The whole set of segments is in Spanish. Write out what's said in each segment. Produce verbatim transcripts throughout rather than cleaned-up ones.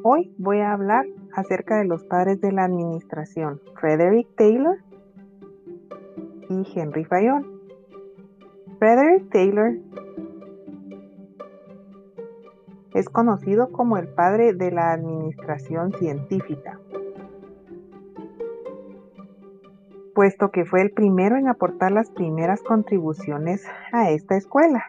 Hoy voy a hablar acerca de los padres de la administración, Frederick Taylor y Henry Fayol. Frederick Taylor es conocido como el padre de la administración científica, puesto que fue el primero en aportar las primeras contribuciones a esta escuela.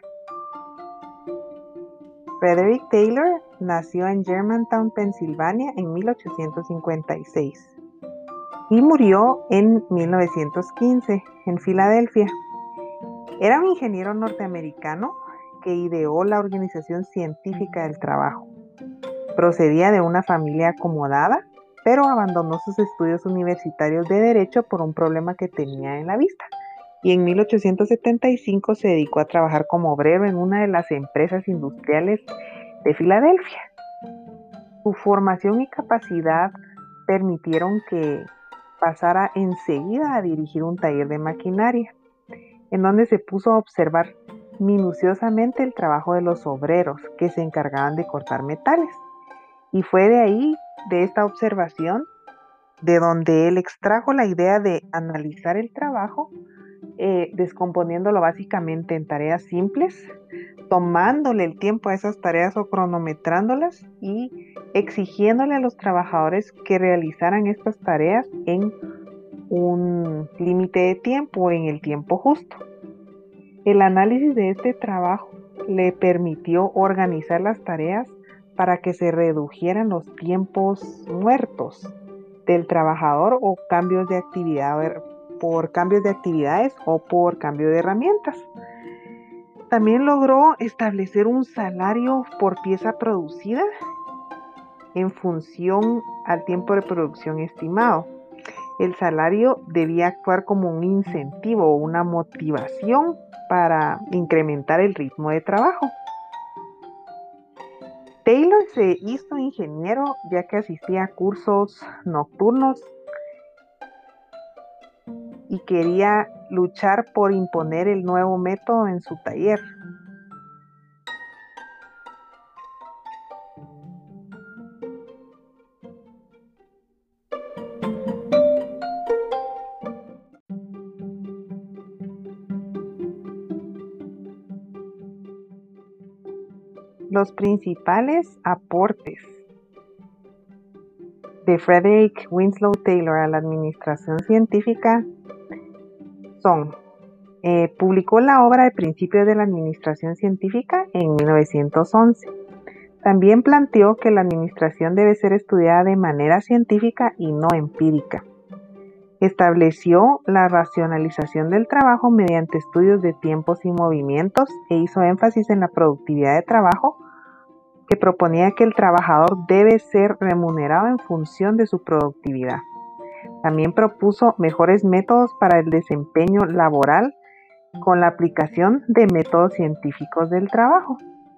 Frederick Taylor nació en Germantown, Pensilvania, en mil ochocientos cincuenta y seis y murió en mil novecientos quince en Filadelfia. Era un ingeniero norteamericano que ideó la Organización Científica del Trabajo. Procedía de una familia acomodada, pero abandonó sus estudios universitarios de Derecho por un problema que tenía en la vista. Y en mil ochocientos setenta y cinco se dedicó a trabajar como obrero en una de las empresas industriales de Filadelfia. Su formación y capacidad permitieron que pasara enseguida a dirigir un taller de maquinaria, en donde se puso a observar minuciosamente el trabajo de los obreros que se encargaban de cortar metales. Y fue de ahí, de esta observación, de donde él extrajo la idea de analizar el trabajo, eh, descomponiéndolo básicamente en tareas simples, tomándole el tiempo a esas tareas o cronometrándolas y exigiéndole a los trabajadores que realizaran estas tareas en un límite de tiempo, en el tiempo justo. El análisis de este trabajo le permitió organizar las tareas para que se redujeran los tiempos muertos del trabajador o cambios de actividad por cambios de actividades o por cambio de herramientas. También logró establecer un salario por pieza producida en función al tiempo de producción estimado. El salario debía actuar como un incentivo o una motivación para incrementar el ritmo de trabajo. Taylor se hizo ingeniero ya que asistía a cursos nocturnos y quería luchar por imponer el nuevo método en su taller. Los principales aportes de Frederick Winslow Taylor a la administración científica son: eh, publicó la obra de Principios de la Administración Científica en mil novecientos once. También planteó que la administración debe ser estudiada de manera científica y no empírica. Estableció la racionalización del trabajo mediante estudios de tiempos y movimientos e hizo énfasis en la productividad de trabajo, que proponía que el trabajador debe ser remunerado en función de su productividad. También propuso mejores métodos para el desempeño laboral con la aplicación de métodos científicos del trabajo.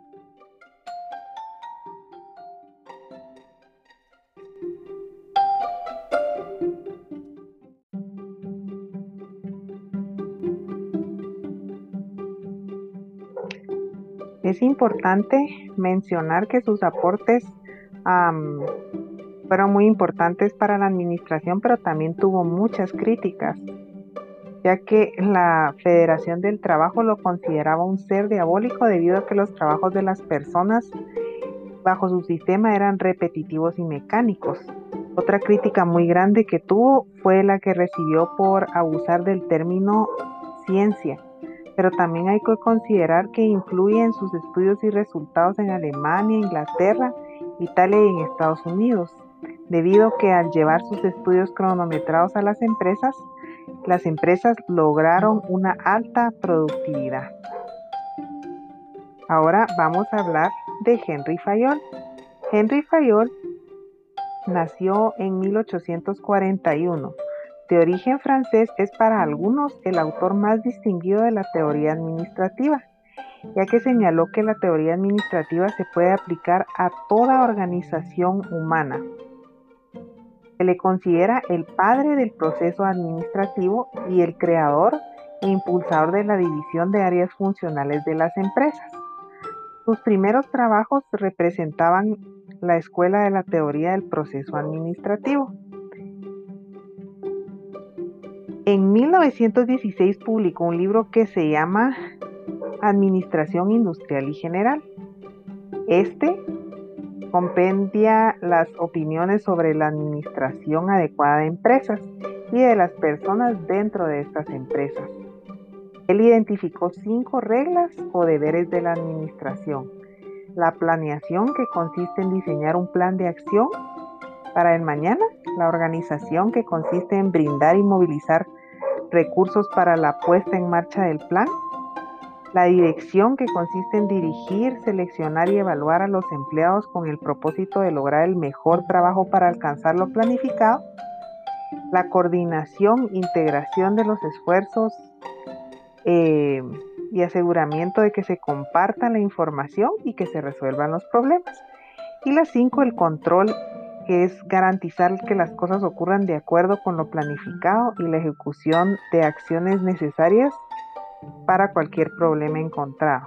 Es importante mencionar que sus aportes um, fueron muy importantes para la administración, pero también tuvo muchas críticas, ya que la Federación del Trabajo lo consideraba un ser diabólico debido a que los trabajos de las personas bajo su sistema eran repetitivos y mecánicos. Otra crítica muy grande que tuvo fue la que recibió por abusar del término ciencia, pero también hay que considerar que influye en sus estudios y resultados en Alemania, Inglaterra, Italia y en Estados Unidos, debido a que al llevar sus estudios cronometrados a las empresas, las empresas lograron una alta productividad. Ahora vamos a hablar de Henry Fayol. Henry Fayol nació en mil ochocientos cuarenta y uno. De origen francés, es para algunos el autor más distinguido de la teoría administrativa, ya que señaló que la teoría administrativa se puede aplicar a toda organización humana. Se le considera el padre del proceso administrativo y el creador e impulsador de la división de áreas funcionales de las empresas. Sus primeros trabajos representaban la Escuela de la Teoría del Proceso Administrativo. En mil novecientos dieciséis publicó un libro que se llama Administración Industrial y General. Este compendia las opiniones sobre la administración adecuada de empresas y de las personas dentro de estas empresas. Él identificó cinco reglas o deberes de la administración. La planeación, que consiste en diseñar un plan de acción para el mañana. La organización, que consiste en brindar y movilizar recursos para la puesta en marcha del plan. La dirección, que consiste en dirigir, seleccionar y evaluar a los empleados con el propósito de lograr el mejor trabajo para alcanzar lo planificado. La coordinación, integración de los esfuerzos eh, y aseguramiento de que se comparta la información y que se resuelvan los problemas. Y la cinco, el control, que es garantizar que las cosas ocurran de acuerdo con lo planificado y la ejecución de acciones necesarias para cualquier problema encontrado.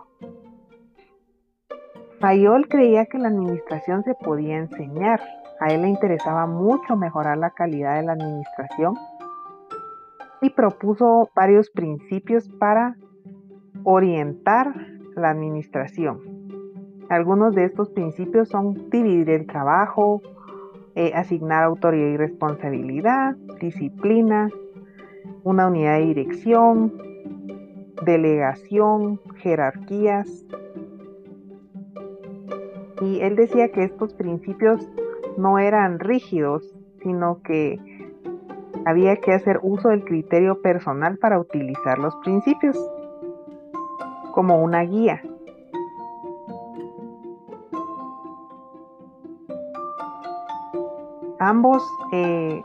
Fayol creía que la administración se podía enseñar. A él le interesaba mucho mejorar la calidad de la administración y propuso varios principios para orientar la administración. Algunos de estos principios son dividir el trabajo, eh, asignar autoridad y responsabilidad, disciplina, una unidad de dirección, delegación, jerarquías. Y él decía que estos principios no eran rígidos, sino que había que hacer uso del criterio personal para utilizar los principios como una guía. Ambos, eh,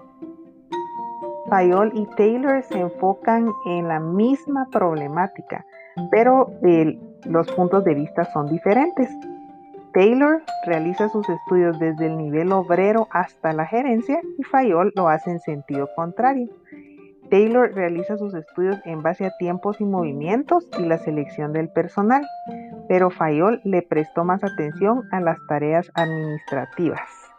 Fayol y Taylor, se enfocan en la misma problemática, pero eh, los puntos de vista son diferentes. Taylor realiza sus estudios desde el nivel obrero hasta la gerencia y Fayol lo hace en sentido contrario. Taylor realiza sus estudios en base a tiempos y movimientos y la selección del personal, pero Fayol le prestó más atención a las tareas administrativas.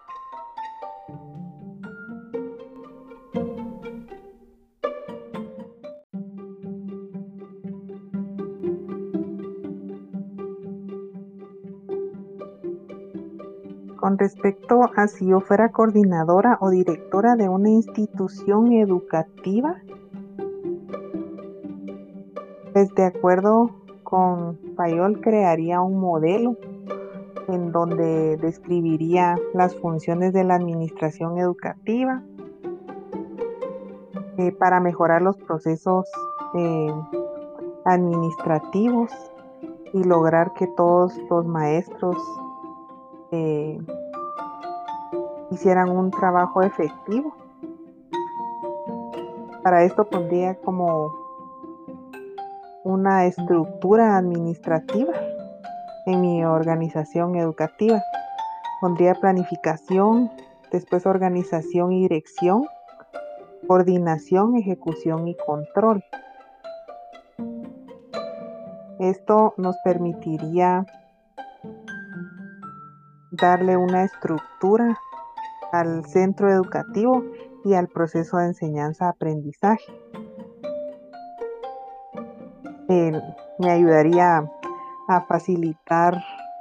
Con respecto a si yo fuera coordinadora o directora de una institución educativa, pues de acuerdo con Fayol crearía un modelo en donde describiría las funciones de la administración educativa eh, para mejorar los procesos eh, administrativos y lograr que todos los maestros eh, hicieran un trabajo efectivo. Para esto pondría como una estructura administrativa en mi organización educativa. Pondría planificación, después organización y dirección, coordinación, ejecución y control. Esto nos permitiría darle una estructura al centro educativo y al proceso de enseñanza-aprendizaje. Eh, me ayudaría a facilitar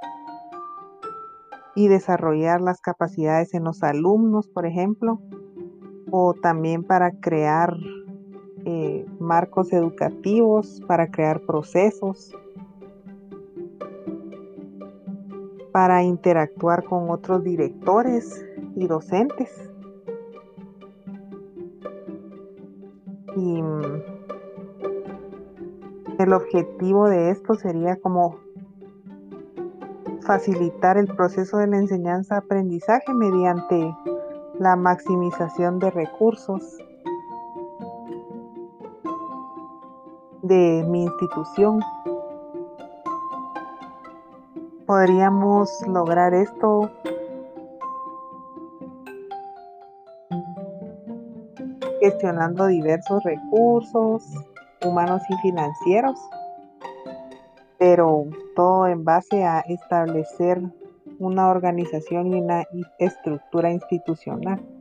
y desarrollar las capacidades en los alumnos, por ejemplo, o también para crear eh, marcos educativos, para crear procesos, para interactuar con otros directores y docentes. Y el objetivo de esto sería como facilitar el proceso de la enseñanza-aprendizaje mediante la maximización de recursos de mi institución. Podríamos lograr esto gestionando diversos recursos humanos y financieros, pero todo en base a establecer una organización y una estructura institucional.